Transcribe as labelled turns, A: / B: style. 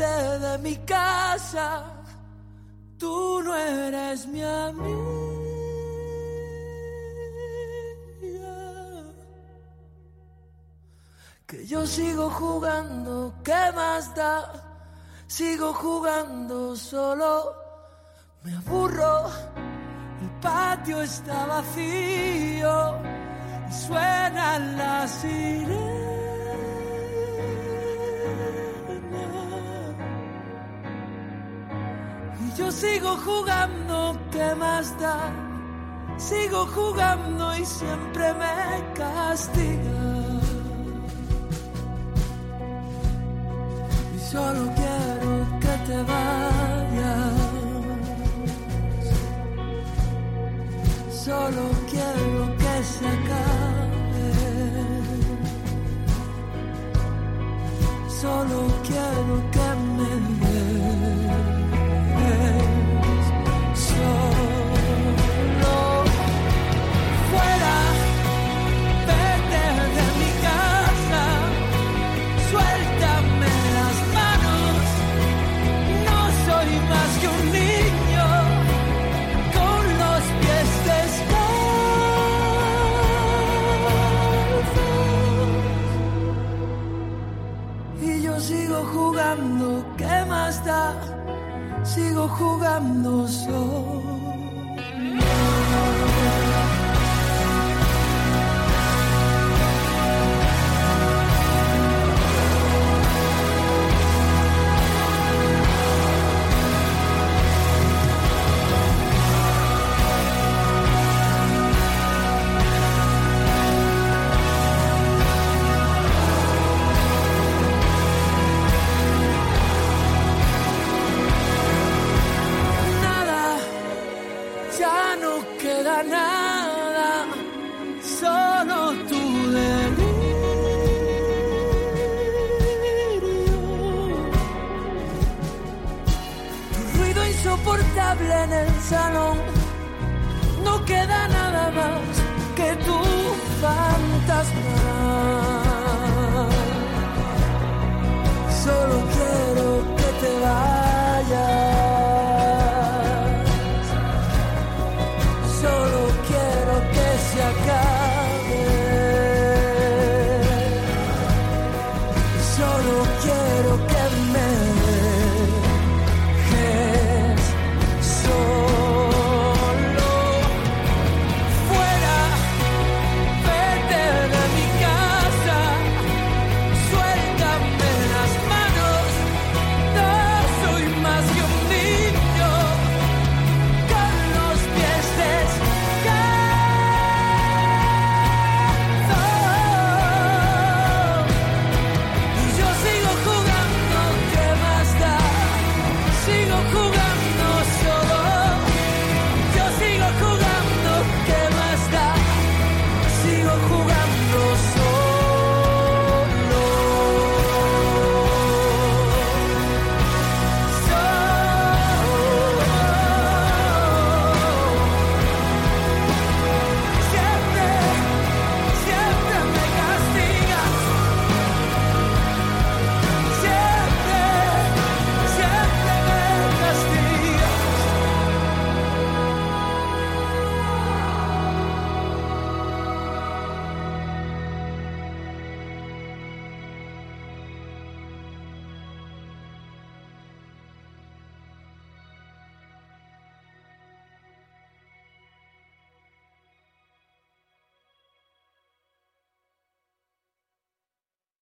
A: vete de mi casa, tú no eres mi amiga. Que yo sigo jugando, ¿qué más da? Sigo jugando solo, me aburro, el patio está vacío y suenan las sirenas. Y yo sigo jugando, ¿qué más da? Sigo jugando y siempre me castiga. Solo quiero que te vayas, solo quiero que se acabe, solo quiero que me des, solo fuera, vete de mi casa, suéltame las manos, no soy más que un niño con los pies descalzos. Y yo sigo jugando, ¿qué más da? Sigo jugando solo. Nada, solo tu delirio, tu ruido insoportable en el salón, no queda nada más que tu fantasma. Solo quiero